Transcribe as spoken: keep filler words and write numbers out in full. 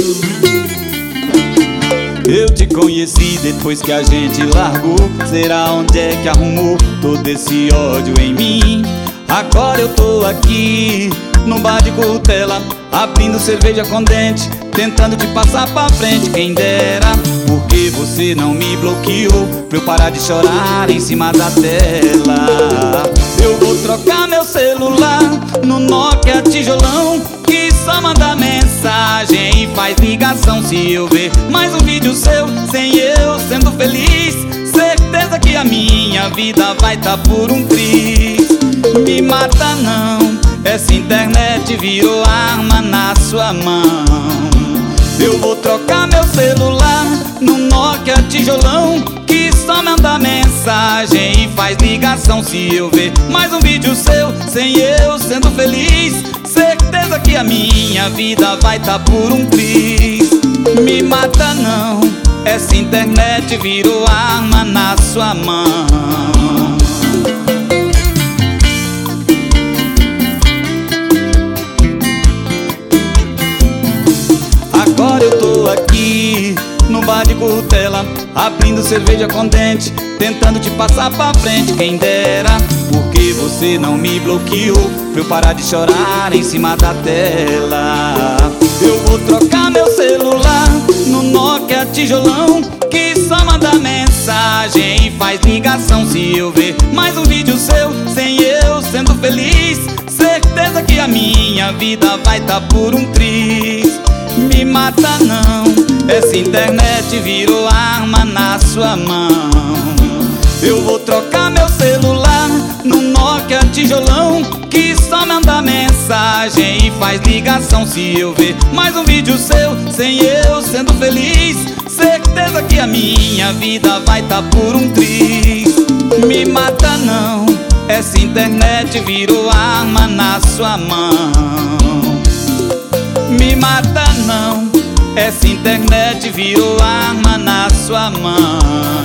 Eu te conheci depois que a gente largou. Será onde é que arrumou todo esse ódio em mim? Agora eu tô aqui no bar de Curtela, abrindo cerveja com dente, tentando te passar pra frente. Quem dera, porque você não me bloqueou pra eu parar de chorar em cima da tela. Eu vou trocar meu celular no Nokia tijolão, que só manda mensagem e faz ligação. Se eu ver mais um vídeo seu sem eu sendo feliz, certeza que a minha vida vai tá por um triz. Me mata não, essa internet virou arma na sua mão. Eu vou trocar meu celular no Nokia tijolão, que só manda mensagem e faz ligação. Se eu ver mais um vídeo seu sem eu sendo feliz, certeza que a minha vida vai tá por um triz. Me mata não, essa internet virou arma na sua mão. Agora eu tô aqui no bar de Curtela, abrindo cerveja com dente, tentando te passar pra frente. Quem dera, porque você não me bloqueou pra eu parar de chorar em cima da tela. Eu vou trocar meu celular no Nokia tijolão, que só manda mensagem e faz ligação. Se eu ver mais um vídeo seu sem eu sendo feliz, certeza que a minha vida vai tá por um triz. Me mata não, essa internet virou arma na sua mão. Eu vou trocar meu celular no Nokia tijolão, que só manda mensagem e faz ligação. Se eu ver mais um vídeo seu sem eu sendo feliz, certeza que a minha vida vai tá por um triz. Me mata não, essa internet virou arma na sua mão. Me mata não, essa internet virou arma na sua mão.